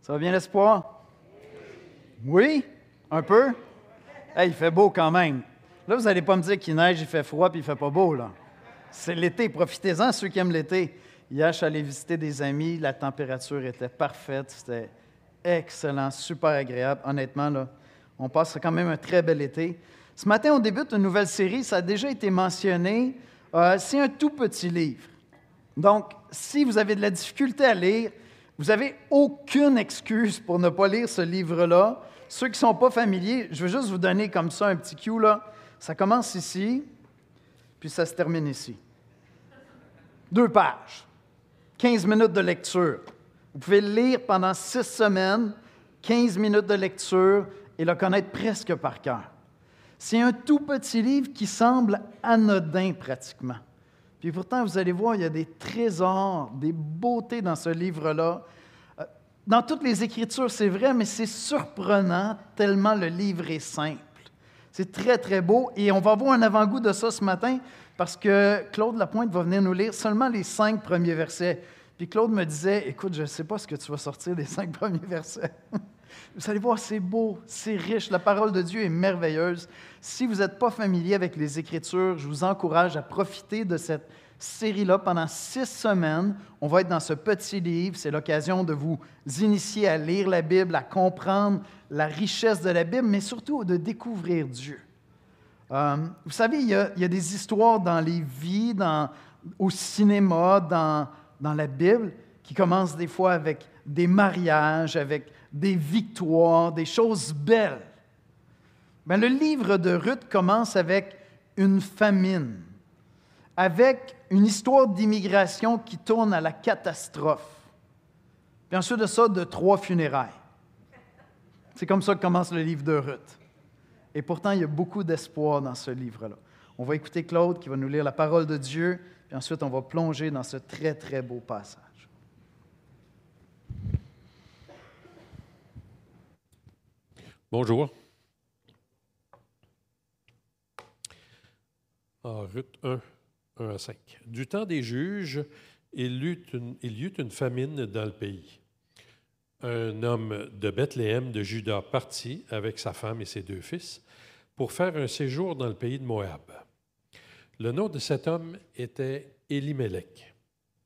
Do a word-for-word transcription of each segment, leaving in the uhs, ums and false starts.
Ça va bien l'espoir? Oui? Un peu? Hey, il fait beau quand même. Là, vous n'allez pas me dire qu'il neige, il fait froid puis il fait pas beau, là. C'est l'été, profitez-en ceux qui aiment l'été. Hier, je suis allé visiter des amis, la température était parfaite, c'était excellent, super agréable. Honnêtement, là, on passe quand même un très bel été. Ce matin, on débute une nouvelle série, ça a déjà été mentionné. Euh, c'est un tout petit livre. Donc, si vous avez de la difficulté à lire, vous n'avez aucune excuse pour ne pas lire ce livre-là. Ceux qui ne sont pas familiers, je vais juste vous donner comme ça un petit cue, là. Ça commence ici, puis ça se termine ici. Deux pages, quinze minutes de lecture. Vous pouvez le lire pendant six semaines, quinze minutes de lecture, et le connaître presque par cœur. C'est un tout petit livre qui semble anodin pratiquement. Puis pourtant, vous allez voir, il y a des trésors, des beautés dans ce livre-là. Dans toutes les Écritures, c'est vrai, mais c'est surprenant tellement le livre est simple. C'est très, très beau. Et on va avoir un avant-goût de ça ce matin parce que Claude Lapointe va venir nous lire seulement les cinq premiers versets. Puis Claude me disait, écoute, je ne sais pas ce que tu vas sortir des cinq premiers versets. Vous allez voir, c'est beau, c'est riche. La parole de Dieu est merveilleuse. Si vous n'êtes pas familier avec les Écritures, je vous encourage à profiter de cette série-là pendant six semaines. On va être dans ce petit livre. C'est l'occasion de vous initier à lire la Bible, à comprendre la richesse de la Bible, mais surtout de découvrir Dieu. Euh, vous savez, il y, a, il y a des histoires dans les vies, dans, au cinéma, dans, dans la Bible, qui commencent des fois avec des mariages, avec des victoires, des choses belles. Bien, le livre de Ruth commence avec une famine, avec une histoire d'immigration qui tourne à la catastrophe. Puis ensuite de ça, de trois funérailles. C'est comme ça que commence le livre de Ruth. Et pourtant, il y a beaucoup d'espoir dans ce livre-là. On va écouter Claude qui va nous lire la parole de Dieu, puis ensuite on va plonger dans ce très, très beau passage. Bonjour. Ah, Ruth un, un à cinq. Du temps des juges, il y eut une, il y eut une famine dans le pays. Un homme de Bethléem de Juda partit avec sa femme et ses deux fils pour faire un séjour dans le pays de Moab. Le nom de cet homme était Élimélec.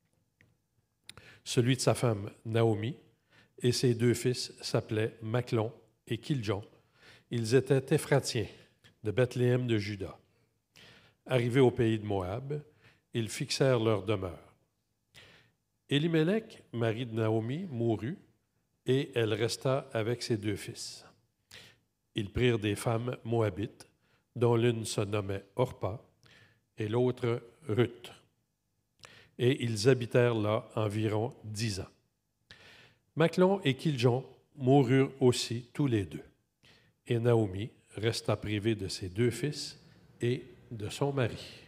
Celui de sa femme Naomi et ses deux fils s'appelaient Machlon et Kiljon. Ils étaient Éphratiens de Bethléem de Juda. Arrivés au pays de Moab, ils fixèrent leur demeure. Élimélec, mari de Naomi, mourut, et elle resta avec ses deux fils. Ils prirent des femmes moabites, dont l'une se nommait Orpa et l'autre Ruth. Et ils habitèrent là environ dix ans. Machlon et Kiljon moururent aussi tous les deux. Et Naomi resta privée de ses deux fils et de son mari.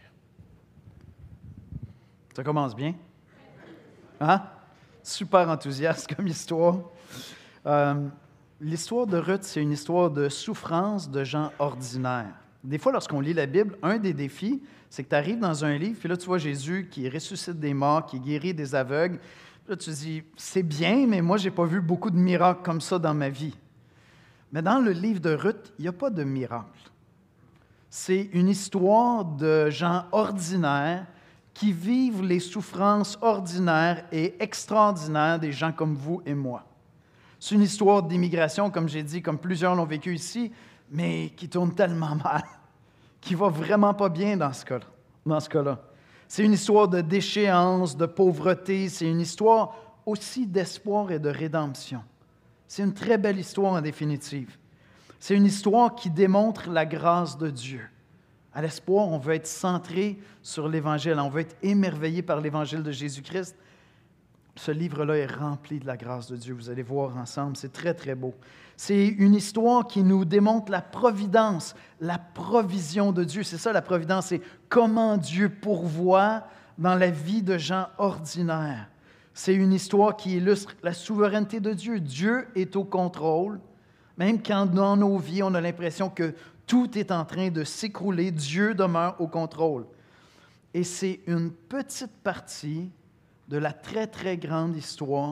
Ça commence bien. Hein? Super enthousiaste comme histoire. Euh, l'histoire de Ruth, c'est une histoire de souffrance de gens ordinaires. Des fois, lorsqu'on lit la Bible, un des défis, c'est que tu arrives dans un livre, puis là, tu vois Jésus qui ressuscite des morts, qui guérit des aveugles. Puis là, tu te dis, c'est bien, mais moi, je n'ai pas vu beaucoup de miracles comme ça dans ma vie. Mais dans le livre de Ruth, il n'y a pas de miracle. C'est une histoire de gens ordinaires qui vivent les souffrances ordinaires et extraordinaires des gens comme vous et moi. C'est une histoire d'immigration, comme j'ai dit, comme plusieurs l'ont vécu ici, mais qui tourne tellement mal, qui va vraiment pas bien dans ce cas-là. Dans ce cas-là. C'est une histoire de déchéance, de pauvreté, c'est une histoire aussi d'espoir et de rédemption. C'est une très belle histoire en définitive. C'est une histoire qui démontre la grâce de Dieu. À l'espoir, on veut être centré sur l'Évangile, on veut être émerveillé par l'Évangile de Jésus-Christ. Ce livre-là est rempli de la grâce de Dieu. Vous allez voir ensemble, c'est très, très beau. C'est une histoire qui nous démontre la providence, la provision de Dieu. C'est ça la providence, c'est comment Dieu pourvoit dans la vie de gens ordinaires. C'est une histoire qui illustre la souveraineté de Dieu. Dieu est au contrôle. Même quand dans nos vies, on a l'impression que tout est en train de s'écrouler, Dieu demeure au contrôle. Et c'est une petite partie de la très, très grande histoire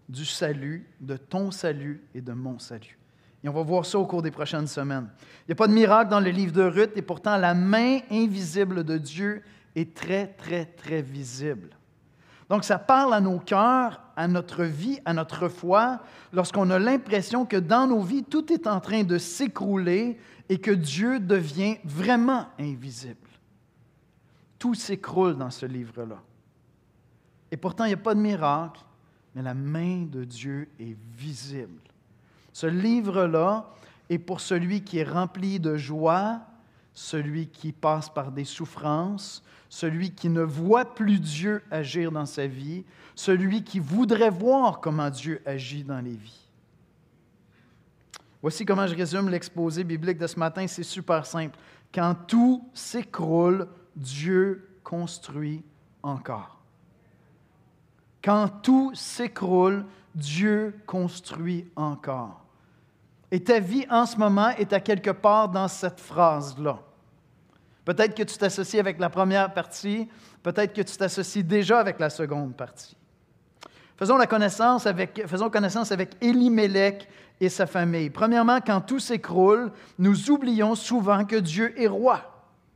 du salut, de ton salut et de mon salut. Et on va voir ça au cours des prochaines semaines. Il n'y a pas de miracle dans le livre de Ruth, et pourtant la main invisible de Dieu est très, très, très visible. Donc, ça parle à nos cœurs, à notre vie, à notre foi, lorsqu'on a l'impression que dans nos vies, tout est en train de s'écrouler et que Dieu devient vraiment invisible. Tout s'écroule dans ce livre-là. Et pourtant, il n'y a pas de miracle, mais la main de Dieu est visible. Ce livre-là est pour celui qui est rempli de joie, celui qui passe par des souffrances, celui qui ne voit plus Dieu agir dans sa vie, celui qui voudrait voir comment Dieu agit dans les vies. Voici comment je résume l'exposé biblique de ce matin, c'est super simple. Quand tout s'écroule, Dieu construit encore. Quand tout s'écroule, Dieu construit encore. Et ta vie en ce moment est à quelque part dans cette phrase-là. Peut-être que tu t'associes avec la première partie, peut-être que tu t'associes déjà avec la seconde partie. Faisons la connaissance avec, faisons connaissance avec Élimélec et sa famille. Premièrement, quand tout s'écroule, nous oublions souvent que Dieu est roi.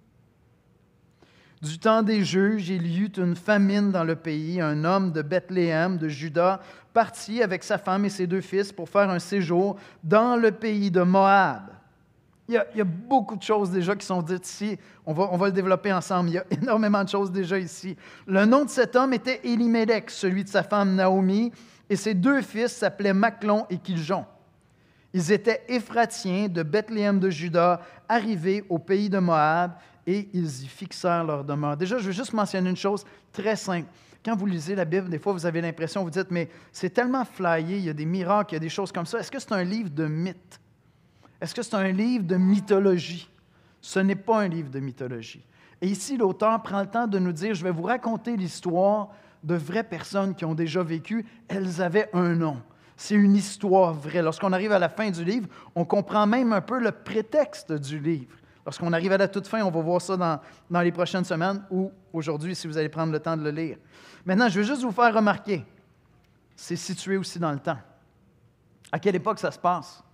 Du temps des juges, il y eut une famine dans le pays. Un homme de Bethléem, de Juda, partit avec sa femme et ses deux fils pour faire un séjour dans le pays de Moab. Il y a, il y a beaucoup de choses déjà qui sont dites ici. On va, on va le développer ensemble. Il y a énormément de choses déjà ici. Le nom de cet homme était Élimélec, celui de sa femme Naomi, et ses deux fils s'appelaient Machlon et Kiljon. Ils étaient Éphratiens de Bethléem de Juda, arrivés au pays de Moab, et ils y fixèrent leur demeure. Déjà, je veux juste mentionner une chose très simple. Quand vous lisez la Bible, des fois, vous avez l'impression, vous dites, mais c'est tellement flyé, il y a des miracles, il y a des choses comme ça. Est-ce que c'est un livre de mythes? Est-ce que c'est un livre de mythologie? Ce n'est pas un livre de mythologie. Et ici, l'auteur prend le temps de nous dire, je vais vous raconter l'histoire de vraies personnes qui ont déjà vécu. Elles avaient un nom. C'est une histoire vraie. Lorsqu'on arrive à la fin du livre, on comprend même un peu le prétexte du livre. Lorsqu'on arrive à la toute fin, on va voir ça dans, dans les prochaines semaines ou aujourd'hui, si vous allez prendre le temps de le lire. Maintenant, je veux juste vous faire remarquer, c'est situé aussi dans le temps. À quelle époque ça se passe?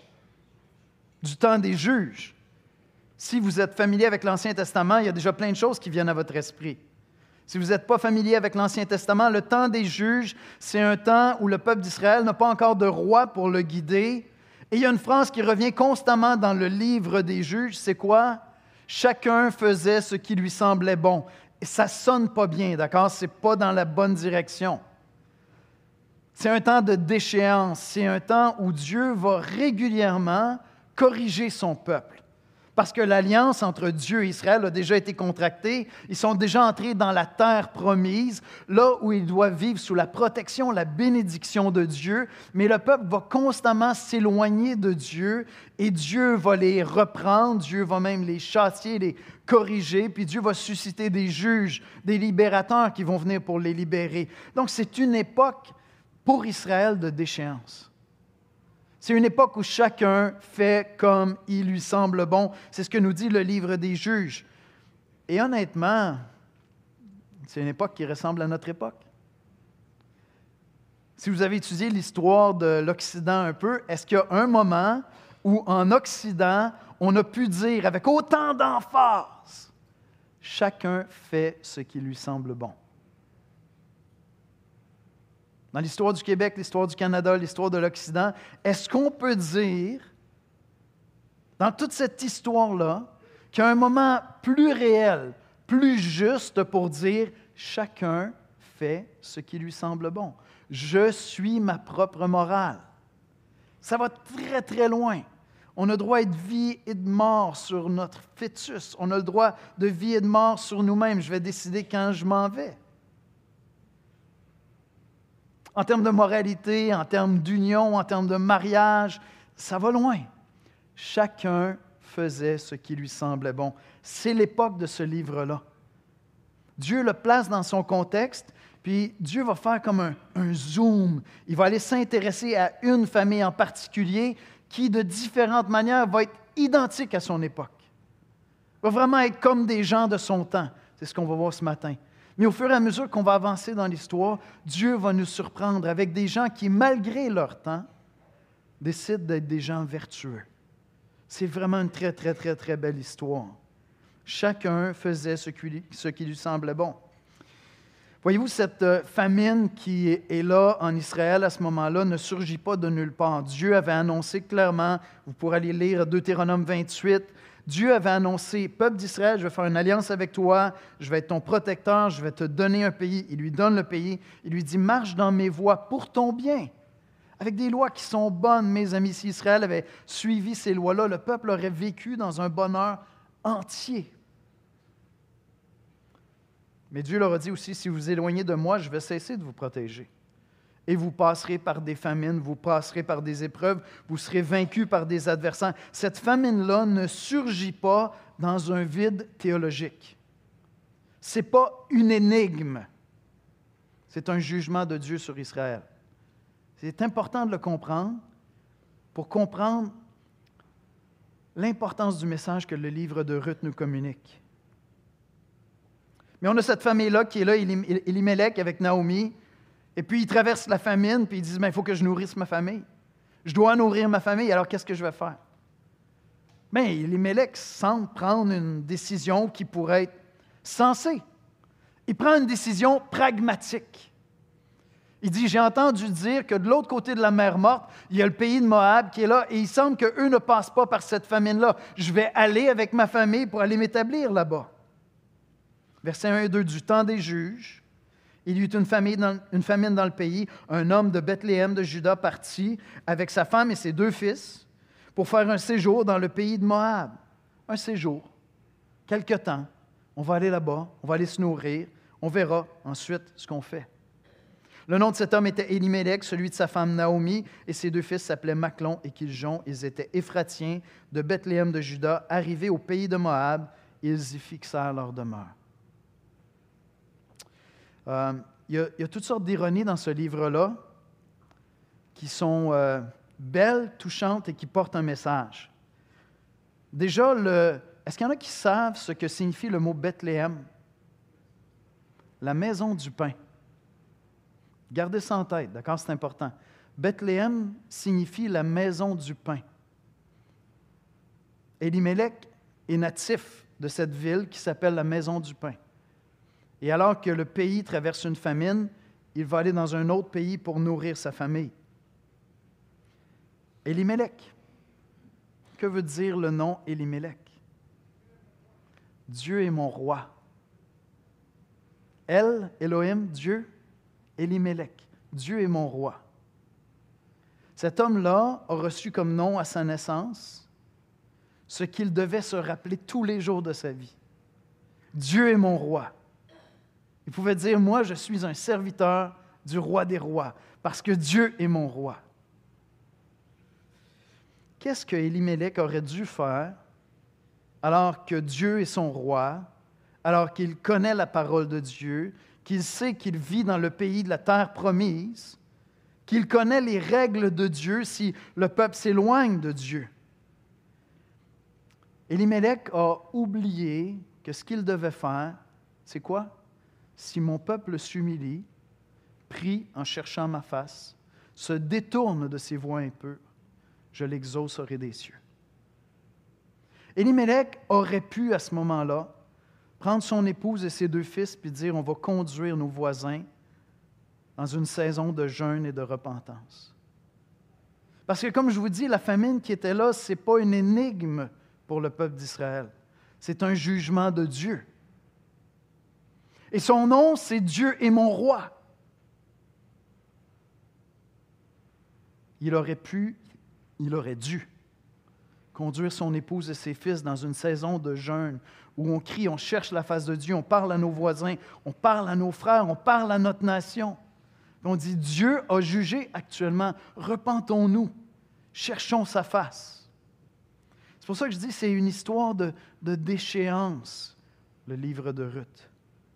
Du temps des juges. Si vous êtes familier avec l'Ancien Testament, il y a déjà plein de choses qui viennent à votre esprit. Si vous n'êtes pas familier avec l'Ancien Testament, le temps des juges, c'est un temps où le peuple d'Israël n'a pas encore de roi pour le guider. Et il y a une phrase qui revient constamment dans le livre des juges, c'est quoi? Chacun faisait ce qui lui semblait bon. Et ça ne sonne pas bien, d'accord? Ce n'est pas dans la bonne direction. C'est un temps de déchéance, c'est un temps où Dieu va régulièrement corriger son peuple. Parce que l'alliance entre Dieu et Israël a déjà été contractée. Ils sont déjà entrés dans la terre promise, là où ils doivent vivre sous la protection, la bénédiction de Dieu. Mais le peuple va constamment s'éloigner de Dieu et Dieu va les reprendre. Dieu va même les châtier, les corriger. Puis Dieu va susciter des juges, des libérateurs qui vont venir pour les libérer. Donc c'est une époque pour Israël de déchéance. C'est une époque où chacun fait comme il lui semble bon. C'est ce que nous dit le livre des juges. Et honnêtement, c'est une époque qui ressemble à notre époque. Si vous avez étudié l'histoire de l'Occident un peu, est-ce qu'il y a un moment où en Occident, on a pu dire avec autant d'emphase, chacun fait ce qui lui semble bon? Dans l'histoire du Québec, l'histoire du Canada, l'histoire de l'Occident, est-ce qu'on peut dire, dans toute cette histoire-là, qu'il y a un moment plus réel, plus juste pour dire « chacun fait ce qui lui semble bon. Je suis ma propre morale. » Ça va très, très loin. On a le droit de vie et de mort sur notre fœtus. On a le droit de vie et de mort sur nous-mêmes. Je vais décider quand je m'en vais. En termes de moralité, en termes d'union, en termes de mariage, ça va loin. Chacun faisait ce qui lui semblait bon. C'est l'époque de ce livre-là. Dieu le place dans son contexte, puis Dieu va faire comme un, un zoom. Il va aller s'intéresser à une famille en particulier qui, de différentes manières, va être identique à son époque. Va vraiment être comme des gens de son temps. C'est ce qu'on va voir ce matin. Mais au fur et à mesure qu'on va avancer dans l'histoire, Dieu va nous surprendre avec des gens qui, malgré leur temps, décident d'être des gens vertueux. C'est vraiment une très, très, très, très belle histoire. Chacun faisait ce qui lui, ce qui lui semblait bon. Voyez-vous, cette famine qui est là en Israël à ce moment-là ne surgit pas de nulle part. Dieu avait annoncé clairement, vous pourrez aller lire Deutéronome vingt-huit, Dieu avait annoncé, peuple d'Israël, je vais faire une alliance avec toi, je vais être ton protecteur, je vais te donner un pays. Il lui donne le pays, il lui dit, marche dans mes voies pour ton bien. Avec des lois qui sont bonnes, mes amis, si Israël avait suivi ces lois-là, le peuple aurait vécu dans un bonheur entier. Mais Dieu leur a dit aussi, si vous vous éloignez de moi, je vais cesser de vous protéger. Et vous passerez par des famines, vous passerez par des épreuves, vous serez vaincus par des adversaires. Cette famine-là ne surgit pas dans un vide théologique. Ce n'est pas une énigme. C'est un jugement de Dieu sur Israël. C'est important de le comprendre pour comprendre l'importance du message que le livre de Ruth nous communique. Mais on a cette famille-là qui est là, Élimélec avec Naomi, et puis ils traversent la famine, puis ils disent, mais il faut que je nourrisse ma famille. Je dois nourrir ma famille, alors qu'est-ce que je vais faire? Bien, Élimélec semble prendre une décision qui pourrait être sensée. Il prend une décision pragmatique. Il dit, j'ai entendu dire que de l'autre côté de la mer Morte, il y a le pays de Moab qui est là, et il semble qu'eux ne passent pas par cette famine-là. Je vais aller avec ma famille pour aller m'établir là-bas. Versets un et deux, du temps des juges, il y eut une famine, dans, une famine dans le pays. Un homme de Bethléem de Juda partit avec sa femme et ses deux fils pour faire un séjour dans le pays de Moab. Un séjour, quelque temps. On va aller là-bas, on va aller se nourrir. On verra ensuite ce qu'on fait. Le nom de cet homme était Élimélec, celui de sa femme Naomi, et ses deux fils s'appelaient Maclon et Kiljon. Ils étaient Éphratiens de Bethléem de Juda. Arrivés au pays de Moab, ils y fixèrent leur demeure. Euh, il, y a, il y a toutes sortes d'ironies dans ce livre-là qui sont euh, belles, touchantes et qui portent un message. Déjà, le, est-ce qu'il y en a qui savent ce que signifie le mot Bethléem? La maison du pain. Gardez ça en tête, d'accord? C'est important. Bethléem signifie la maison du pain. Élimélec est natif de cette ville qui s'appelle la maison du pain. Et alors que le pays traverse une famine, il va aller dans un autre pays pour nourrir sa famille. Élimélec. Que veut dire le nom Élimélec? Dieu est mon roi. El, Elohim, Dieu, Élimélec. Dieu est mon roi. Cet homme-là a reçu comme nom à sa naissance ce qu'il devait se rappeler tous les jours de sa vie. Dieu est mon roi. Il pouvait dire, moi, je suis un serviteur du roi des rois, parce que Dieu est mon roi. Qu'est-ce que Élimélec aurait dû faire alors que Dieu est son roi, alors qu'il connaît la parole de Dieu, qu'il sait qu'il vit dans le pays de la terre promise, qu'il connaît les règles de Dieu si le peuple s'éloigne de Dieu? Élimélec a oublié que ce qu'il devait faire, c'est quoi? Si mon peuple s'humilie, prie en cherchant ma face, se détourne de ses voies impures, je l'exaucerai des cieux. Élimélec aurait pu, à ce moment-là, prendre son épouse et ses deux fils puis dire, on va conduire nos voisins dans une saison de jeûne et de repentance. Parce que, comme je vous dis, la famine qui était là, ce n'est pas une énigme pour le peuple d'Israël. C'est un jugement de Dieu. Et son nom, c'est Dieu est mon roi. Il aurait pu, il aurait dû conduire son épouse et ses fils dans une saison de jeûne où on crie, on cherche la face de Dieu, on parle à nos voisins, on parle à nos frères, on parle à notre nation. Puis on dit, Dieu a jugé actuellement, repentons-nous, cherchons sa face. C'est pour ça que je dis, c'est une histoire de, de déchéance, le livre de Ruth.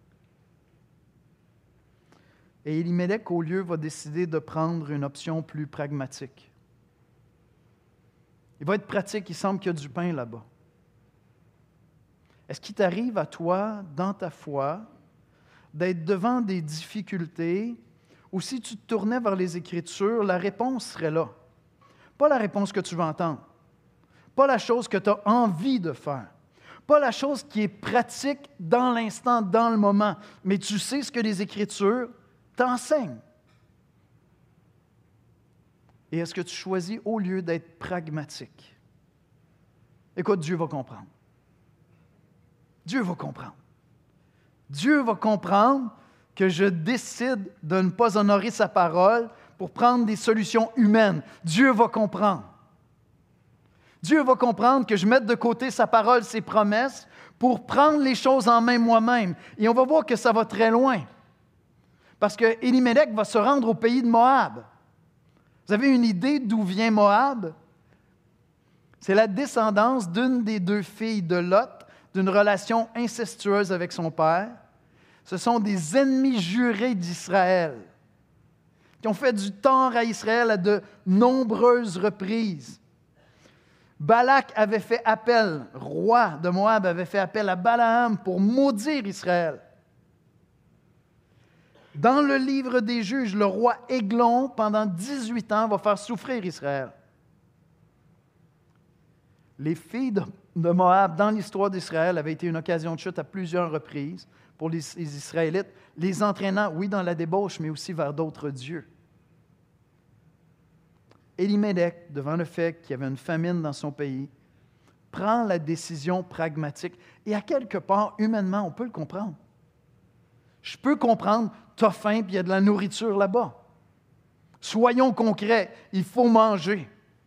Et Élimélec, au lieu, va décider de prendre une option plus pragmatique. Il va être pratique, il semble qu'il y a du pain là-bas. Est-ce qu'il t'arrive à toi, dans ta foi, d'être devant des difficultés, ou si tu te tournais vers les Écritures, la réponse serait là. Pas la réponse que tu veux entendre, pas la chose que tu as envie de faire, pas la chose qui est pratique dans l'instant, dans le moment, mais tu sais ce que les Écritures t'enseignent. Et est-ce que tu choisis au lieu d'être pragmatique? Écoute, Dieu va comprendre. Dieu va comprendre. Dieu va comprendre que je décide de ne pas honorer sa parole pour prendre des solutions humaines. Dieu va comprendre. Dieu va comprendre que je mette de côté sa parole, ses promesses, pour prendre les choses en main moi-même. Et on va voir que ça va très loin. Parce que Élimélec va se rendre au pays de Moab. Vous avez une idée d'où vient Moab? C'est la descendance d'une des deux filles de Lot, d'une relation incestueuse avec son père. Ce sont des ennemis jurés d'Israël, qui ont fait du tort à Israël à de nombreuses reprises. Balak avait fait appel, roi de Moab, avait fait appel à Balaam pour maudire Israël. Dans le livre des Juges, le roi Églon, pendant dix-huit ans, va faire souffrir Israël. Les filles de, de Moab, dans l'histoire d'Israël, avaient été une occasion de chute à plusieurs reprises pour les, les Israélites, les entraînant, oui, dans la débauche, mais aussi vers d'autres dieux. Élimélec, devant le fait qu'il y avait une famine dans son pays, prend la décision pragmatique. Et à quelque part, humainement, on peut le comprendre. Je peux comprendre, tu as faim et il y a de la nourriture là-bas. Soyons concrets, il faut manger.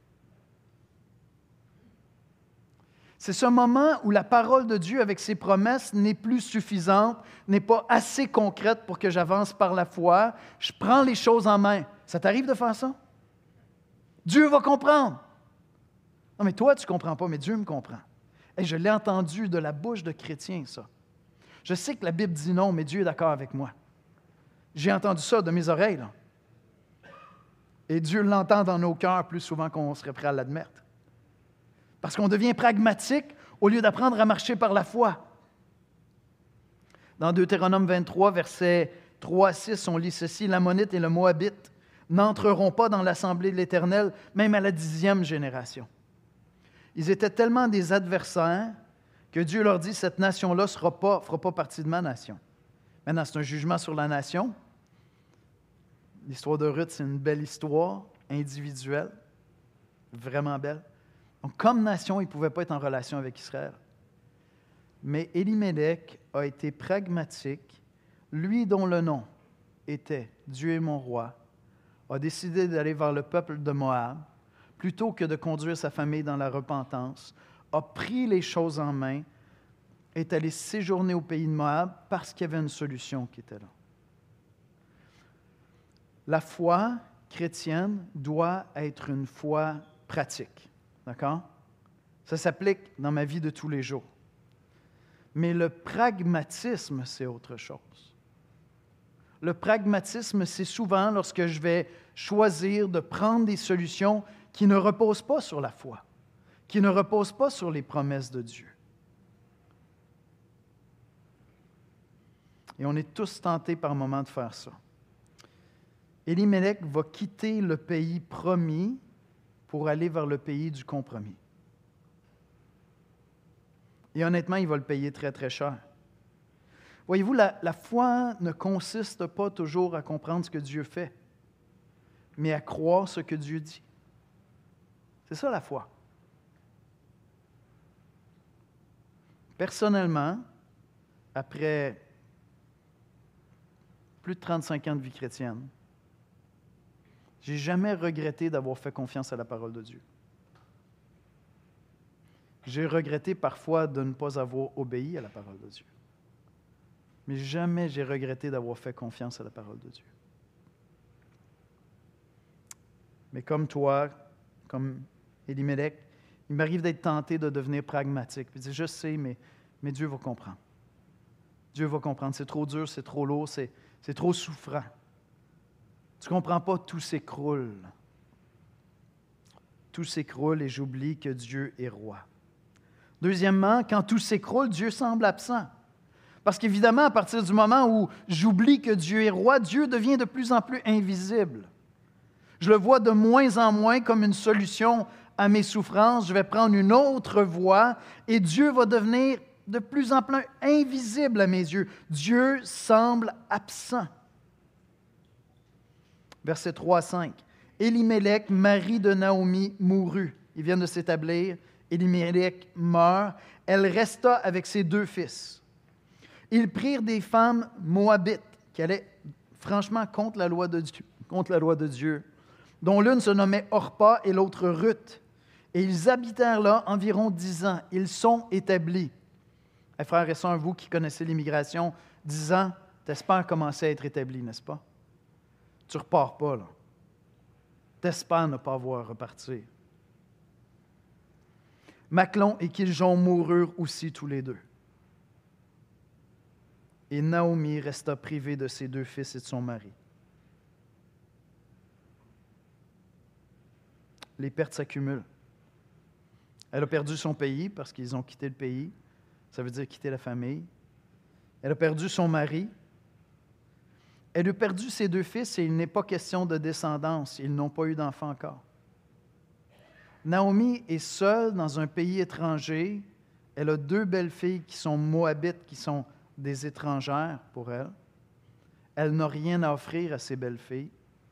C'est ce moment où la parole de Dieu avec ses promesses n'est plus suffisante, n'est pas assez concrète pour que j'avance par la foi. Je prends les choses en main. Ça t'arrive de faire ça? Dieu va comprendre. Non, mais toi, tu ne comprends pas, mais Dieu me comprend. Et je l'ai entendu de la bouche de chrétiens, ça. Je sais que la Bible dit non, mais Dieu est d'accord avec moi. J'ai entendu ça de mes oreilles, là. Et Dieu l'entend dans nos cœurs plus souvent qu'on serait prêt à l'admettre. Parce qu'on devient pragmatique au lieu d'apprendre à marcher par la foi. Dans Deutéronome vingt-trois, versets trois à six, on lit ceci: « L'Ammonite et le Moabite n'entreront pas dans l'assemblée de l'Éternel, même à la dixième génération. » Ils étaient tellement des adversaires que Dieu leur dit, cette nation-là ne fera pas, fera pas partie de ma nation. Maintenant, c'est un jugement sur la nation. L'histoire de Ruth, c'est une belle histoire individuelle, vraiment belle. Donc, comme nation, ils ne pouvaient pas être en relation avec Israël. Mais Élimélec a été pragmatique, lui dont le nom était « Dieu est mon roi », a décidé d'aller vers le peuple de Moab, plutôt que de conduire sa famille dans la repentance, a pris les choses en main, est allé séjourner au pays de Moab parce qu'il y avait une solution qui était là. La foi chrétienne doit être une foi pratique. D'accord? Ça s'applique dans ma vie de tous les jours. Mais le pragmatisme, c'est autre chose. Le pragmatisme, c'est souvent lorsque je vais choisir de prendre des solutions qui ne reposent pas sur la foi, qui ne reposent pas sur les promesses de Dieu. Et on est tous tentés par moments de faire ça. Élimélec va quitter le pays promis pour aller vers le pays du compromis. Et honnêtement, il va le payer très, très cher. Voyez-vous, la, la foi ne consiste pas toujours à comprendre ce que Dieu fait, mais à croire ce que Dieu dit. C'est ça la foi. Personnellement, après plus de trente-cinq ans de vie chrétienne, je n'ai jamais regretté d'avoir fait confiance à la parole de Dieu. J'ai regretté parfois de ne pas avoir obéi à la parole de Dieu. Mais jamais j'ai regretté d'avoir fait confiance à la parole de Dieu. Mais comme toi, comme Élimélec, il m'arrive d'être tenté de devenir pragmatique. Puis de dire, je sais, mais, mais Dieu va comprendre. Dieu va comprendre. C'est trop dur, c'est trop lourd, c'est, c'est trop souffrant. Tu ne comprends pas, tout s'écroule. Tout s'écroule et j'oublie que Dieu est roi. Deuxièmement, quand tout s'écroule, Dieu semble absent. Parce qu'évidemment, à partir du moment où j'oublie que Dieu est roi, Dieu devient de plus en plus invisible. Je le vois de moins en moins comme une solution à mes souffrances. Je vais prendre une autre voie et Dieu va devenir de plus en plus invisible à mes yeux. Dieu semble absent. Versets trois à cinq. Élimélec, mari de Naomi, mourut. Ils viennent de s'établir. Élimélec meurt. Elle resta avec ses deux fils. Ils prirent des femmes moabites qui allaient franchement contre la loi de Dieu, contre la loi de Dieu, dont l'une se nommait Orpa et l'autre Ruth. Et ils habitèrent là environ dix ans. Ils sont établis. Eh, frères et sœurs, vous qui connaissez l'immigration, dix ans, t'espères commencer à être établi, n'est-ce pas? Tu ne repars pas, là. T'espères ne pas avoir à repartir. Machlon et Kiljon moururent aussi tous les deux. Et Naomi resta privée de ses deux fils et de son mari. Les pertes s'accumulent. Elle a perdu son pays parce qu'ils ont quitté le pays. Ça veut dire quitter la famille. Elle a perdu son mari. Elle a perdu ses deux fils et il n'est pas question de descendance. Ils n'ont pas eu d'enfant encore. Naomi est seule dans un pays étranger. Elle a deux belles filles qui sont moabites, qui sont des étrangères pour elle. Elle n'a rien à offrir à ces belles filles.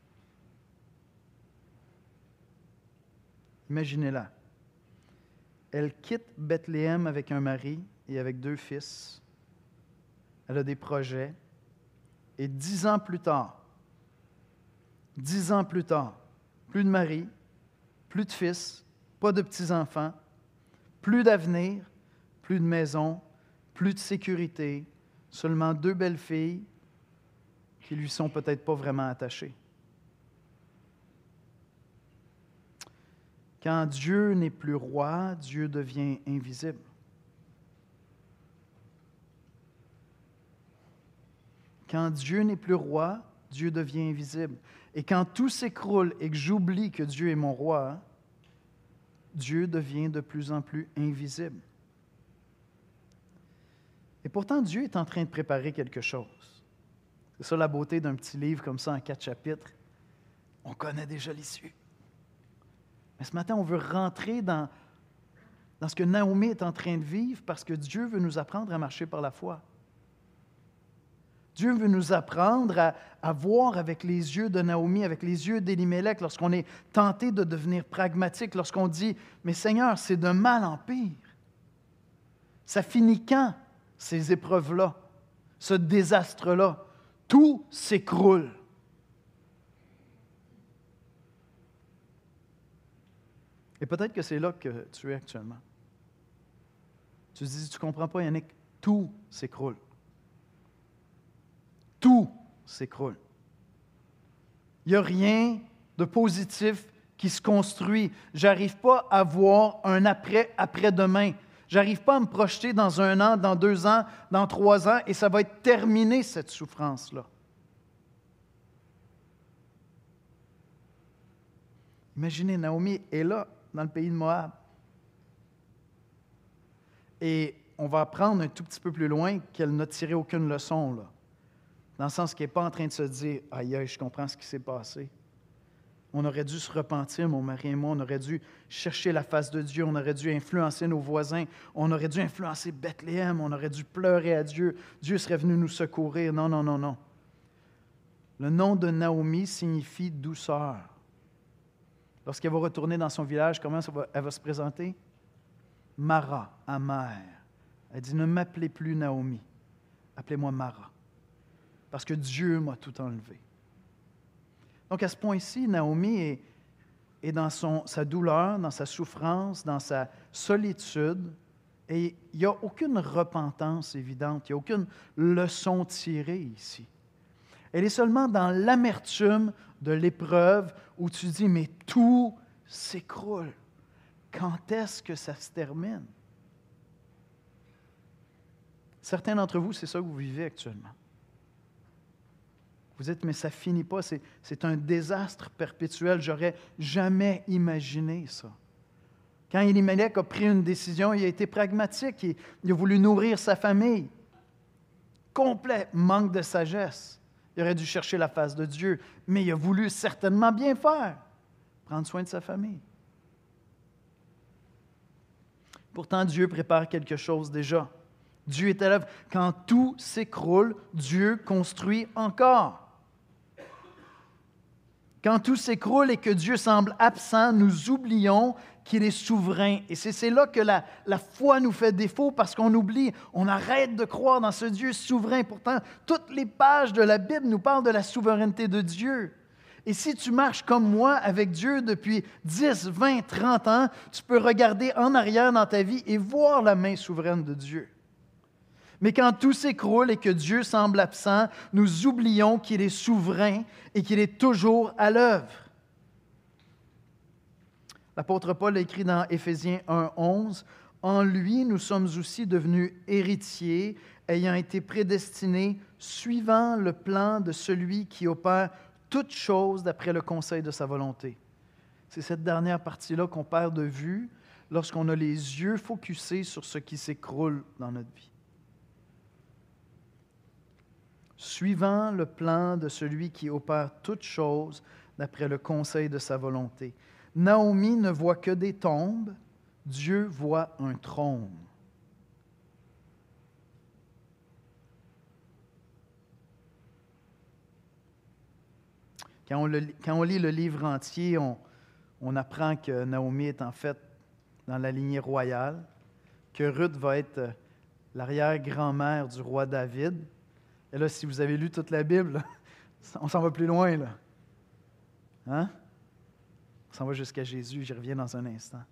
Imaginez-la. Elle quitte Bethléem avec un mari et avec deux fils. Elle a des projets. Et dix ans plus tard, dix ans plus tard, plus de mari, plus de fils, pas de petits-enfants, plus d'avenir, plus de maison, plus de sécurité, seulement deux belles filles qui lui sont peut-être pas vraiment attachées. Quand Dieu n'est plus roi, Dieu devient invisible. Quand Dieu n'est plus roi, Dieu devient invisible. Et quand tout s'écroule et que j'oublie que Dieu est mon roi, Dieu devient de plus en plus invisible. Et pourtant, Dieu est en train de préparer quelque chose. C'est ça la beauté d'un petit livre comme ça en quatre chapitres. On connaît déjà l'issue. Mais ce matin, on veut rentrer dans, dans ce que Naomi est en train de vivre parce que Dieu veut nous apprendre à marcher par la foi. Dieu veut nous apprendre à, à voir avec les yeux de Naomi, avec les yeux d'Élimélec, lorsqu'on est tenté de devenir pragmatique, lorsqu'on dit « Mais Seigneur, c'est de mal en pire. » Ça finit quand, ces épreuves-là, ce désastre-là? Tout s'écroule. Et peut-être que c'est là que tu es actuellement. Tu te dis, tu ne comprends pas, Yannick, tout s'écroule. Tout s'écroule. Il n'y a rien de positif qui se construit. Je n'arrive pas à voir un après, après-demain. Je n'arrive pas à me projeter dans un an, dans deux ans, dans trois ans, et ça va être terminé, cette souffrance-là. Imaginez, Naomi est là, dans le pays de Moab. Et on va apprendre un tout petit peu plus loin qu'elle n'a tiré aucune leçon, là. Dans le sens qu'elle n'est pas en train de se dire « Aïe, aïe, je comprends ce qui s'est passé. » On aurait dû se repentir, mon mari et moi, on aurait dû chercher la face de Dieu, on aurait dû influencer nos voisins, on aurait dû influencer Bethléem, on aurait dû pleurer à Dieu, Dieu serait venu nous secourir. Non, non, non, non. Le nom de Naomi signifie douceur. Lorsqu'elle va retourner dans son village, comment ça va, elle va se présenter? Mara, amère. Elle dit, ne m'appelez plus Naomi, appelez-moi Mara. Parce que Dieu m'a tout enlevé. Donc, à ce point-ci, Naomi est, est dans son, sa douleur, dans sa souffrance, dans sa solitude, et il n'y a aucune repentance évidente, il n'y a aucune leçon tirée ici. Elle est seulement dans l'amertume de l'épreuve où tu dis, mais tout s'écroule. Quand est-ce que ça se termine? Certains d'entre vous, c'est ça que vous vivez actuellement. Vous dites, mais ça ne finit pas, c'est, c'est un désastre perpétuel. J'aurais jamais imaginé ça. Quand Élimélec a pris une décision, il a été pragmatique, il, il a voulu nourrir sa famille. Complet manque de sagesse. Il aurait dû chercher la face de Dieu, mais il a voulu certainement bien faire, prendre soin de sa famille. Pourtant, Dieu prépare quelque chose déjà. Dieu est à l'œuvre. Quand tout s'écroule, Dieu construit encore. Quand tout s'écroule et que Dieu semble absent, nous oublions qu'il est souverain. Et c'est, c'est là que la, la foi nous fait défaut parce qu'on oublie, on arrête de croire dans ce Dieu souverain. Pourtant, toutes les pages de la Bible nous parlent de la souveraineté de Dieu. Et si tu marches comme moi avec Dieu depuis dix, vingt, trente ans, tu peux regarder en arrière dans ta vie et voir la main souveraine de Dieu. Mais quand tout s'écroule et que Dieu semble absent, nous oublions qu'il est souverain et qu'il est toujours à l'œuvre. L'apôtre Paul a écrit dans Éphésiens un, onze, « En lui, nous sommes aussi devenus héritiers, ayant été prédestinés, suivant le plan de celui qui opère toutes choses d'après le conseil de sa volonté. » C'est cette dernière partie-là qu'on perd de vue lorsqu'on a les yeux focusés sur ce qui s'écroule dans notre vie. Suivant le plan de celui qui opère toutes choses d'après le conseil de sa volonté. Naomi ne voit que des tombes, Dieu voit un trône. Quand on, le, quand on lit le livre entier, on, on apprend que Naomi est en fait dans la lignée royale, que Ruth va être l'arrière-grand-mère du roi David. Et là, si vous avez lu toute la Bible, là, on s'en va plus loin, là. Hein? On s'en va jusqu'à Jésus, j'y reviens dans un instant.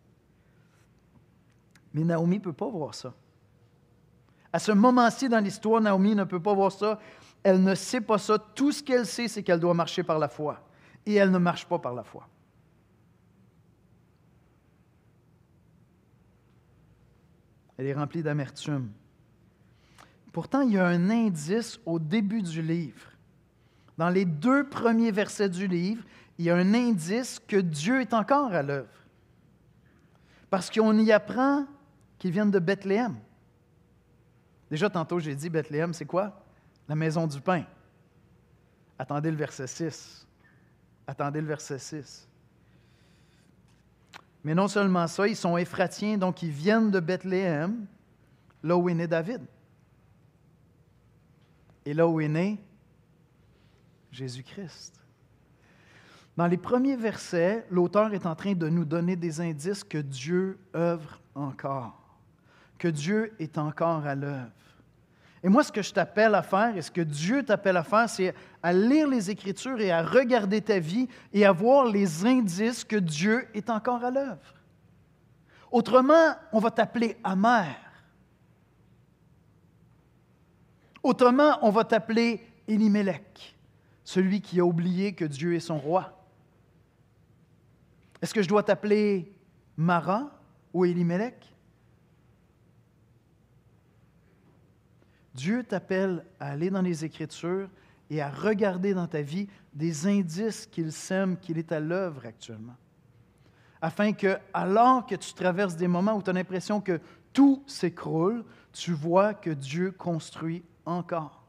Mais Naomi ne peut pas voir ça. À ce moment-ci dans l'histoire, Naomi ne peut pas voir ça. Elle ne sait pas ça. Tout ce qu'elle sait, c'est qu'elle doit marcher par la foi. Et elle ne marche pas par la foi. Elle est remplie d'amertume. Pourtant, il y a un indice au début du livre. Dans les deux premiers versets du livre, il y a un indice que Dieu est encore à l'œuvre. Parce qu'on y apprend qu'ils viennent de Bethléem. Déjà, tantôt, j'ai dit Bethléem, c'est quoi? La maison du pain. Attendez le verset six. Attendez le verset six. Mais non seulement ça, ils sont Éphratiens, donc ils viennent de Bethléem, là où est né David. Et là où est né Jésus-Christ. Dans les premiers versets, l'auteur est en train de nous donner des indices que Dieu œuvre encore, que Dieu est encore à l'œuvre. Et moi, ce que je t'appelle à faire, et ce que Dieu t'appelle à faire, c'est à lire les Écritures et à regarder ta vie et à voir les indices que Dieu est encore à l'œuvre. Autrement, on va t'appeler amer. Autrement, on va t'appeler Élimélec, celui qui a oublié que Dieu est son roi. Est-ce que je dois t'appeler Mara ou Élimélec? Dieu t'appelle à aller dans les Écritures et à regarder dans ta vie des indices qu'il sème, qu'il est à l'œuvre actuellement. Afin que, alors que tu traverses des moments où tu as l'impression que tout s'écroule, tu vois que Dieu construit encore.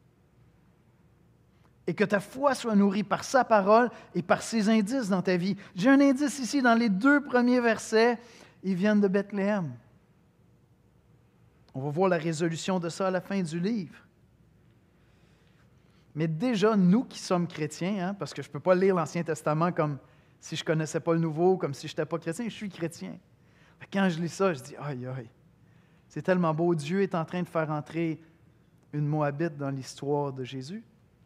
Et que ta foi soit nourrie par sa parole et par ses indices dans ta vie. J'ai un indice ici dans les deux premiers versets. Ils viennent de Bethléem. On va voir la résolution de ça à la fin du livre. Mais déjà, nous qui sommes chrétiens, hein, parce que je ne peux pas lire l'Ancien Testament comme si je ne connaissais pas le Nouveau, comme si je n'étais pas chrétien, je suis chrétien. Quand je lis ça, je dis, aïe, aïe, c'est tellement beau. Dieu est en train de faire entrer une Moabite dans l'histoire de Jésus.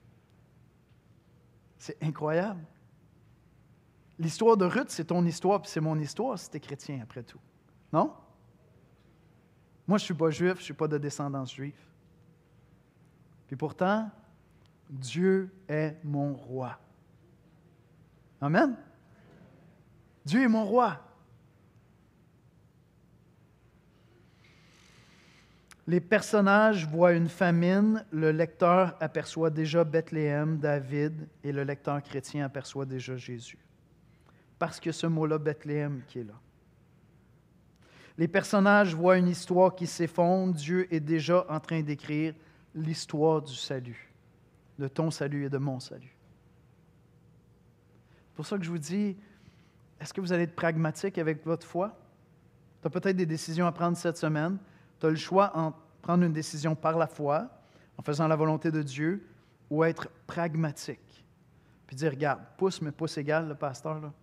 C'est incroyable. L'histoire de Ruth, c'est ton histoire, puis c'est mon histoire si tu es chrétien, après tout. Non? Moi, je ne suis pas juif, je ne suis pas de descendance juive. Puis pourtant, Dieu est mon roi. Amen? Dieu est mon roi. Les personnages voient une famine, le lecteur aperçoit déjà Bethléem, David, et le lecteur chrétien aperçoit déjà Jésus. Parce que ce mot-là, Bethléem, qui est là. Les personnages voient une histoire qui s'effondre, Dieu est déjà en train d'écrire l'histoire du salut, de ton salut et de mon salut. C'est pour ça que je vous dis, est-ce que vous allez être pragmatique avec votre foi? Tu as peut-être des décisions à prendre cette semaine. Tu as le choix entre prendre une décision par la foi, en faisant la volonté de Dieu, ou être pragmatique. Puis dire, regarde, pouce, mais pouce égal, le pasteur, là.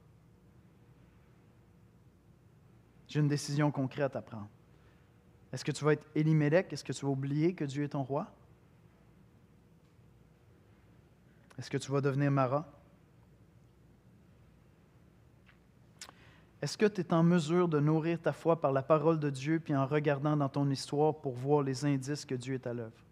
J'ai une décision concrète à prendre. Est-ce que tu vas être Élimélec? Est-ce que tu vas oublier que Dieu est ton roi? Est-ce que tu vas devenir Mara? Est-ce que tu es en mesure de nourrir ta foi par la parole de Dieu puis en regardant dans ton histoire pour voir les indices que Dieu est à l'œuvre?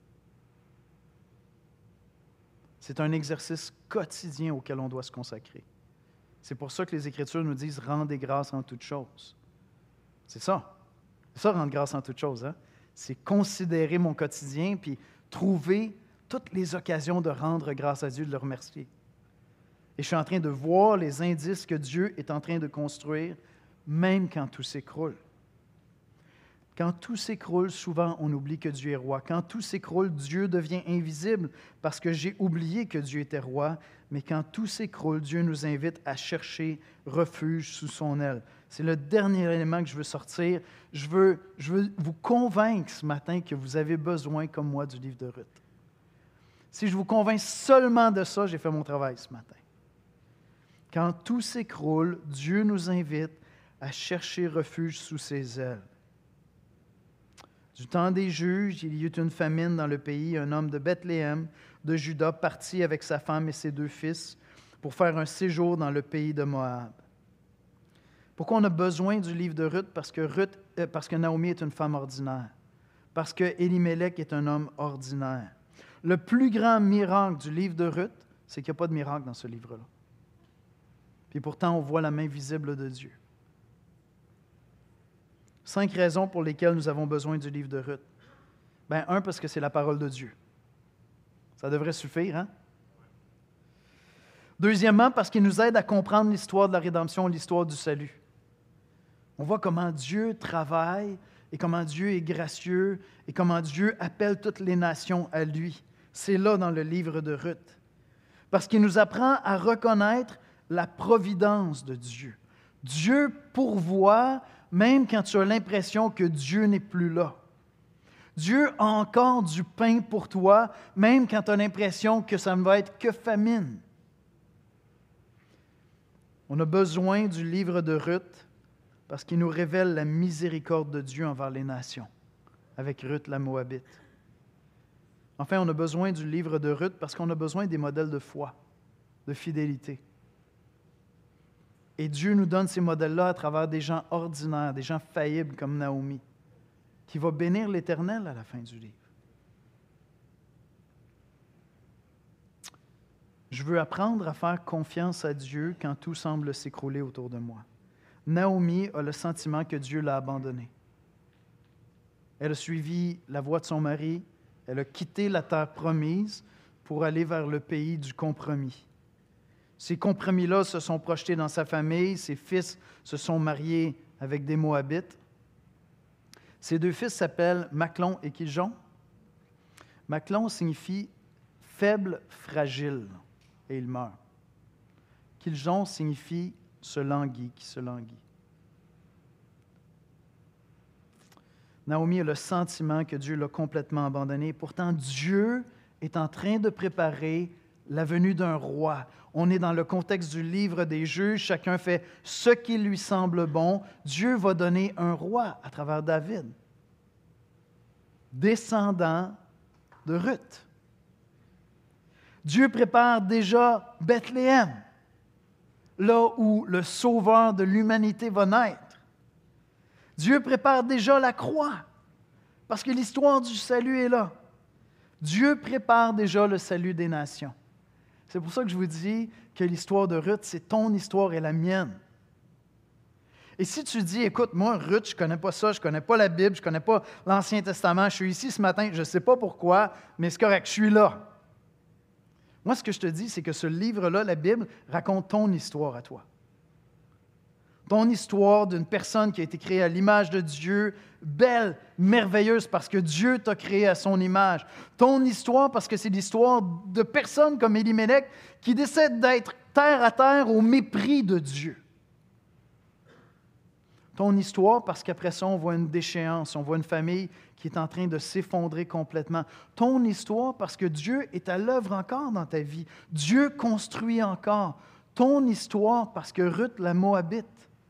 C'est un exercice quotidien auquel on doit se consacrer. C'est pour ça que les Écritures nous disent « rendez grâce en toutes choses ». C'est ça. C'est ça, rendre grâce en toutes choses. Hein? C'est considérer mon quotidien puis trouver toutes les occasions de rendre grâce à Dieu, de le remercier. Et je suis en train de voir les indices que Dieu est en train de construire, même quand tout s'écroule. Quand tout s'écroule, souvent, on oublie que Dieu est roi. Quand tout s'écroule, Dieu devient invisible parce que j'ai oublié que Dieu était roi. Mais quand tout s'écroule, Dieu nous invite à chercher refuge sous son aile. C'est le dernier élément que je veux sortir. Je veux, je veux vous convaincre ce matin que vous avez besoin, comme moi, du livre de Ruth. Si je vous convainc seulement de ça, j'ai fait mon travail ce matin. Quand tout s'écroule, Dieu nous invite à chercher refuge sous ses ailes. Du temps des juges, il y eut une famine dans le pays. Un homme de Bethléem, de Juda, partit avec sa femme et ses deux fils pour faire un séjour dans le pays de Moab. Pourquoi on a besoin du livre de Ruth? Parce que, Ruth, euh, parce que Naomi est une femme ordinaire. Parce que Élimélec est un homme ordinaire. Le plus grand miracle du livre de Ruth, c'est qu'il n'y a pas de miracle dans ce livre-là. Puis pourtant, on voit la main visible de Dieu. Cinq raisons pour lesquelles nous avons besoin du livre de Ruth. Ben, un, parce que c'est la parole de Dieu. Ça devrait suffire, hein? Deuxièmement, parce qu'il nous aide à comprendre l'histoire de la rédemption, l'histoire du salut. On voit comment Dieu travaille et comment Dieu est gracieux et comment Dieu appelle toutes les nations à lui. C'est là dans le livre de Ruth. Parce qu'il nous apprend à reconnaître la providence de Dieu. Dieu pourvoit même quand tu as l'impression que Dieu n'est plus là. Dieu a encore du pain pour toi, même quand tu as l'impression que ça ne va être que famine. On a besoin du livre de Ruth parce qu'il nous révèle la miséricorde de Dieu envers les nations, avec Ruth la Moabite. Enfin, on a besoin du livre de Ruth parce qu'on a besoin des modèles de foi, de fidélité. Et Dieu nous donne ces modèles-là à travers des gens ordinaires, des gens faillibles comme Naomi, qui va bénir l'Éternel à la fin du livre. Je veux apprendre à faire confiance à Dieu quand tout semble s'écrouler autour de moi. Naomi a le sentiment que Dieu l'a abandonnée. Elle a suivi la voie de son mari, elle a quitté la terre promise pour aller vers le pays du compromis. Ces compromis-là se sont projetés dans sa famille, ses fils se sont mariés avec des Moabites. Ses deux fils s'appellent Machlon et Kiljon. Machlon signifie faible, fragile, et il meurt. Kiljon signifie se languit, qui se languit. Naomi a le sentiment que Dieu l'a complètement abandonnée. Pourtant, Dieu est en train de préparer la venue d'un roi. On est dans le contexte du livre des juges. Chacun fait ce qui lui semble bon. Dieu va donner un roi à travers David, descendant de Ruth. Dieu prépare déjà Bethléem, là où le sauveur de l'humanité va naître. Dieu prépare déjà la croix, parce que l'histoire du salut est là. Dieu prépare déjà le salut des nations. C'est pour ça que je vous dis que l'histoire de Ruth, c'est ton histoire et la mienne. Et si tu dis, écoute, moi, Ruth, je ne connais pas ça, je ne connais pas la Bible, je ne connais pas l'Ancien Testament, je suis ici ce matin, je ne sais pas pourquoi, mais c'est correct, je suis là. Moi, ce que je te dis, c'est que ce livre-là, la Bible, raconte ton histoire à toi. Ton histoire d'une personne qui a été créée à l'image de Dieu, belle, merveilleuse, parce que Dieu t'a créé à son image. Ton histoire, parce que c'est l'histoire de personnes comme Élimélec qui décident d'être terre à terre au mépris de Dieu. Ton histoire, parce qu'après ça, on voit une déchéance, on voit une famille qui est en train de s'effondrer complètement. Ton histoire, parce que Dieu est à l'œuvre encore dans ta vie. Dieu construit encore. Ton histoire, parce que Ruth, la Moabite,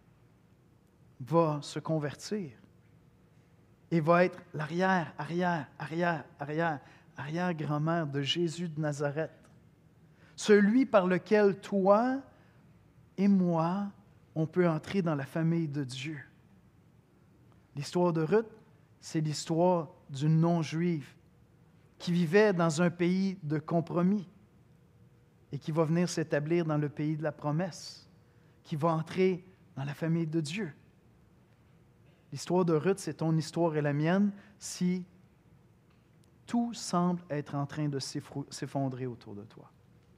va se convertir et va être l'arrière, arrière, arrière, arrière, arrière-grand-mère de Jésus de Nazareth. Celui par lequel toi et moi, on peut entrer dans la famille de Dieu. L'histoire de Ruth, c'est l'histoire d'une non-juive qui vivait dans un pays de compromis et qui va venir s'établir dans le pays de la promesse, qui va entrer dans la famille de Dieu. L'histoire de Ruth, c'est ton histoire et la mienne si tout semble être en train de s'effondrer autour de toi.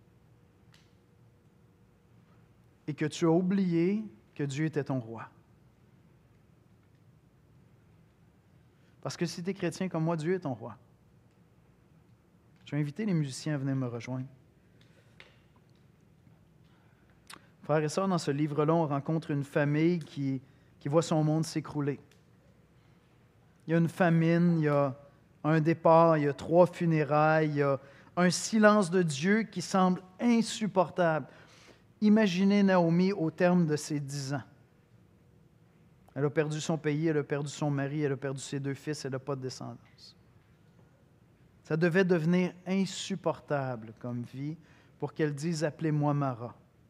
Et que tu as oublié que Dieu était ton roi. Parce que si tu es chrétien comme moi, Dieu est ton roi. Je vais inviter les musiciens à venir me rejoindre. Frères et sœurs, dans ce livre-là, on rencontre une famille qui, qui voit son monde s'écrouler. Il y a une famine, il y a un départ, il y a trois funérailles, il y a un silence de Dieu qui semble insupportable. Imaginez Naomi au terme de ses dix ans. Elle a perdu son pays, elle a perdu son mari, elle a perdu ses deux fils, elle n'a pas de descendance. Ça devait devenir insupportable comme vie pour qu'elle dise « Appelez-moi Mara ».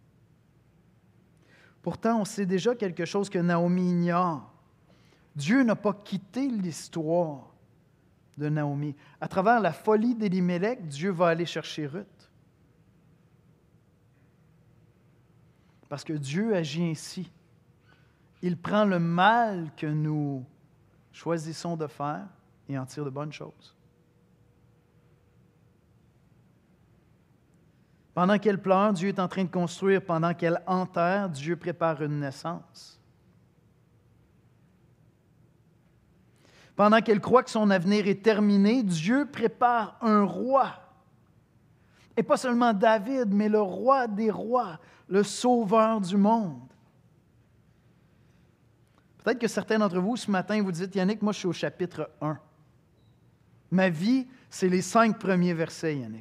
Pourtant, on sait déjà quelque chose que Naomi ignore. Dieu n'a pas quitté l'histoire de Naomi. À travers la folie d'Élimélec, Dieu va aller chercher Ruth. Parce que Dieu agit ainsi. Il prend le mal que nous choisissons de faire et en tire de bonnes choses. Pendant qu'elle pleure, Dieu est en train de construire. Pendant qu'elle enterre, Dieu prépare une naissance. Pendant qu'elle croit que son avenir est terminé, Dieu prépare un roi. Et pas seulement David, mais le roi des rois, le sauveur du monde. Peut-être que certains d'entre vous, ce matin, vous dites, Yannick, moi je suis au chapitre un. Ma vie, c'est les cinq premiers versets, Yannick.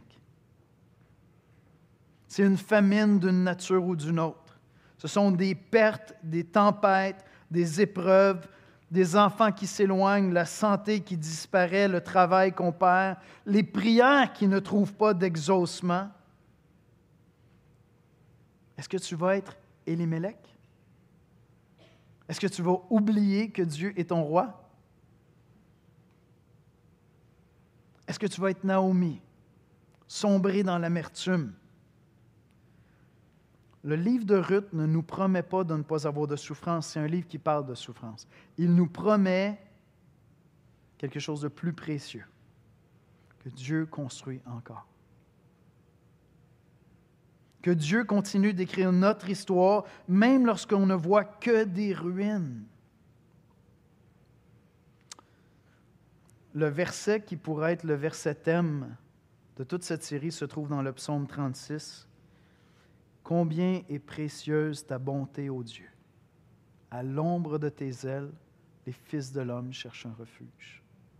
C'est une famine d'une nature ou d'une autre. Ce sont des pertes, des tempêtes, des épreuves, des enfants qui s'éloignent, la santé qui disparaît, le travail qu'on perd, les prières qui ne trouvent pas d'exaucement. Est-ce que tu vas être Élimélec? Est-ce que tu vas oublier que Dieu est ton roi? Est-ce que tu vas être Naomi, sombrer dans l'amertume? Le livre de Ruth ne nous promet pas de ne pas avoir de souffrance. C'est un livre qui parle de souffrance. Il nous promet quelque chose de plus précieux, que Dieu construit encore. Que Dieu continue d'écrire notre histoire, même lorsqu'on ne voit que des ruines. Le verset qui pourrait être le verset thème de toute cette série se trouve dans le psaume trente-six. Combien est précieuse ta bonté, ô Dieu! À l'ombre de tes ailes, les fils de l'homme cherchent un refuge.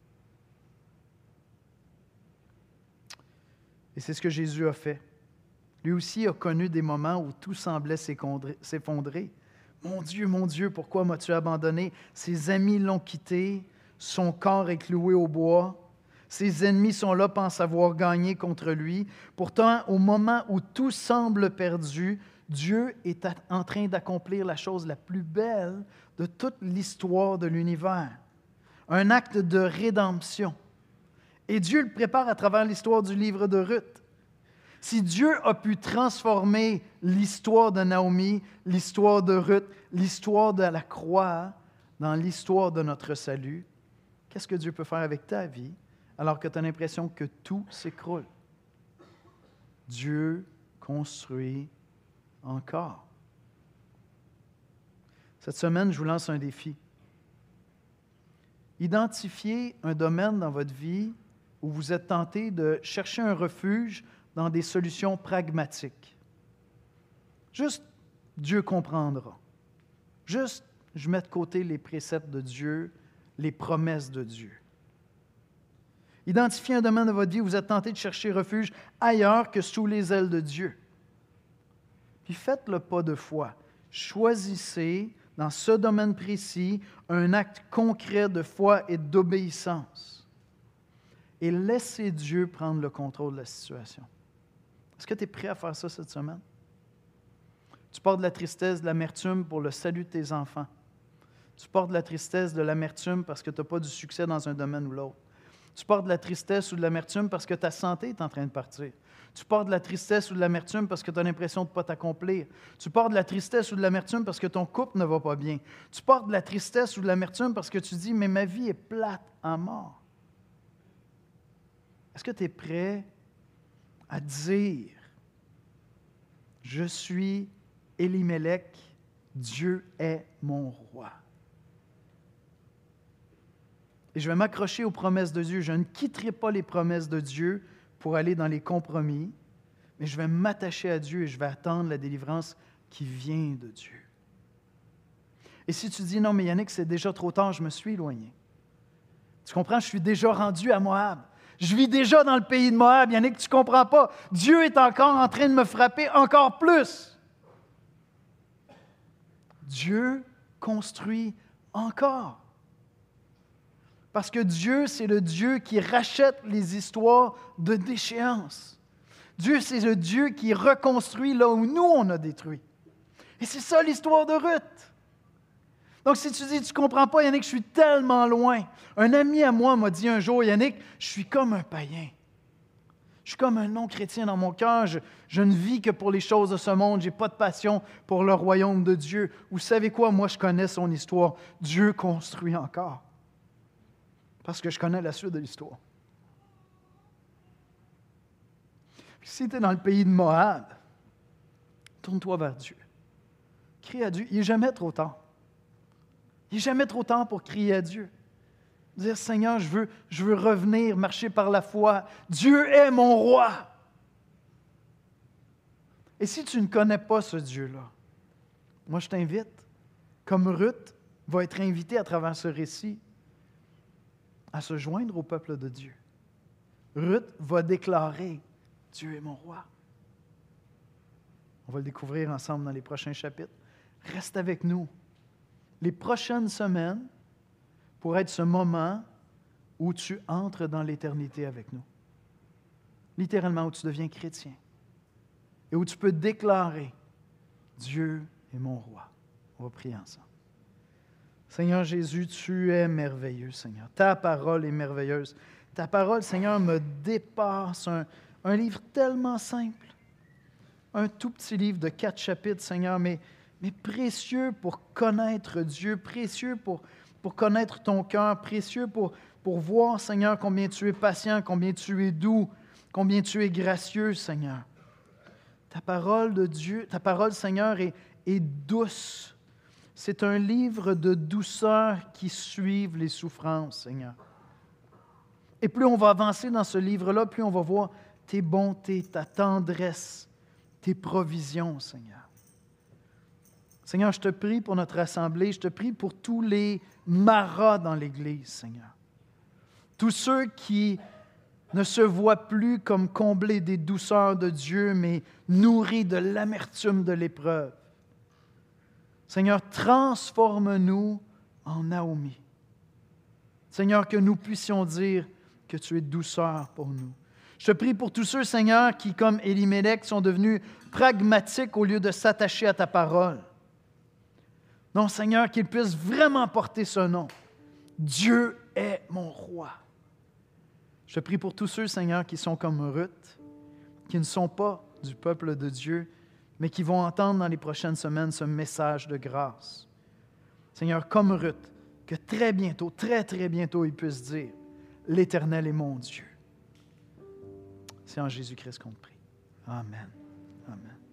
Et c'est ce que Jésus a fait. Lui aussi a connu des moments où tout semblait s'effondrer. Mon Dieu, mon Dieu, pourquoi m'as-tu abandonné? Ses amis l'ont quitté, son corps est cloué au bois. Ses ennemis sont là, pensent avoir gagné contre lui. Pourtant, au moment où tout semble perdu, Dieu est en train d'accomplir la chose la plus belle de toute l'histoire de l'univers. Un acte de rédemption. Et Dieu le prépare à travers l'histoire du livre de Ruth. Si Dieu a pu transformer l'histoire de Naomi, l'histoire de Ruth, l'histoire de la croix dans l'histoire de notre salut, qu'est-ce que Dieu peut faire avec ta vie alors que tu as l'impression que tout s'écroule? Dieu construit encore. Cette semaine, je vous lance un défi. Identifiez un domaine dans votre vie où vous êtes tenté de chercher un refuge dans des solutions pragmatiques. Juste, Dieu comprendra. Juste, je mets de côté les préceptes de Dieu, les promesses de Dieu. Identifiez un domaine de votre vie où vous êtes tenté de chercher refuge ailleurs que sous les ailes de Dieu. Puis faites le pas de foi. Choisissez, dans ce domaine précis, un acte concret de foi et d'obéissance. Et laissez Dieu prendre le contrôle de la situation. Est-ce que tu es prêt à faire ça cette semaine? Tu portes de la tristesse, de l'amertume pour le salut de tes enfants. Tu portes de la tristesse, de l'amertume parce que tu n'as pas du succès dans un domaine ou l'autre. Tu portes de la tristesse ou de l'amertume parce que ta santé est en train de partir. Tu portes de la tristesse ou de l'amertume parce que tu as l'impression de ne pas t'accomplir. Tu portes de la tristesse ou de l'amertume parce que ton couple ne va pas bien. Tu portes de la tristesse ou de l'amertume parce que tu dis « mais ma vie est plate en mort ». Est-ce que tu es prêt à dire « je suis Élimélec, Dieu est mon roi ». Et je vais m'accrocher aux promesses de Dieu. Je ne quitterai pas les promesses de Dieu pour aller dans les compromis, mais je vais m'attacher à Dieu et je vais attendre la délivrance qui vient de Dieu. Et si tu dis, non, mais Yannick, c'est déjà trop tard, je me suis éloigné. Tu comprends? Je suis déjà rendu à Moab. Je vis déjà dans le pays de Moab. Yannick, tu ne comprends pas. Dieu est encore en train de me frapper encore plus. Dieu construit encore. Parce que Dieu, c'est le Dieu qui rachète les histoires de déchéance. Dieu, c'est le Dieu qui reconstruit là où nous, on a détruit. Et c'est ça l'histoire de Ruth. Donc, si tu dis, tu ne comprends pas, Yannick, je suis tellement loin. Un ami à moi m'a dit un jour, Yannick, je suis comme un païen. Je suis comme un non-chrétien dans mon cœur. Je, je ne vis que pour les choses de ce monde. Je n'ai pas de passion pour le royaume de Dieu. Vous savez quoi? Moi, je connais son histoire. Dieu construit encore. Parce que je connais la suite de l'histoire. Puis si tu es dans le pays de Moab, tourne-toi vers Dieu. Crie à Dieu. Il n'est jamais trop tard. Il n'est jamais trop tard pour crier à Dieu. Dire, Seigneur, je veux, je veux revenir, marcher par la foi. Dieu est mon roi. Et si tu ne connais pas ce Dieu-là, moi je t'invite, comme Ruth va être invitée à travers ce récit, à se joindre au peuple de Dieu. Ruth va déclarer, Dieu est mon roi. On va le découvrir ensemble dans les prochains chapitres. Reste avec nous. Les prochaines semaines pour être ce moment où tu entres dans l'éternité avec nous. Littéralement, où tu deviens chrétien. Et où tu peux déclarer, Dieu est mon roi. On va prier ensemble. Seigneur Jésus, tu es merveilleux, Seigneur. Ta parole est merveilleuse. Ta parole, Seigneur, me dépasse. Un, un livre tellement simple. Un tout petit livre de quatre chapitres, Seigneur, mais, mais précieux pour connaître Dieu, précieux pour, pour connaître ton cœur, précieux pour, pour voir, Seigneur, combien tu es patient, combien tu es doux, combien tu es gracieux, Seigneur. Ta parole de Dieu, ta parole, Seigneur, est, est douce. C'est un livre de douceur qui suive les souffrances, Seigneur. Et plus on va avancer dans ce livre-là, plus on va voir tes bontés, ta tendresse, tes provisions, Seigneur. Seigneur, je te prie pour notre assemblée, je te prie pour tous les marats dans l'Église, Seigneur. Tous ceux qui ne se voient plus comme comblés des douceurs de Dieu, mais nourris de l'amertume de l'épreuve. Seigneur, transforme-nous en Naomi. Seigneur, que nous puissions dire que tu es douceur pour nous. Je te prie pour tous ceux, Seigneur, qui, comme Élimélec, sont devenus pragmatiques au lieu de s'attacher à ta parole. Non, Seigneur, qu'ils puissent vraiment porter ce nom. Dieu est mon roi. Je te prie pour tous ceux, Seigneur, qui sont comme Ruth, qui ne sont pas du peuple de Dieu, mais qui vont entendre dans les prochaines semaines ce message de grâce. Seigneur, comme Ruth, que très bientôt, très, très bientôt, ils puissent dire « L'Éternel est mon Dieu ». C'est en Jésus-Christ qu'on te prie. Amen. Amen.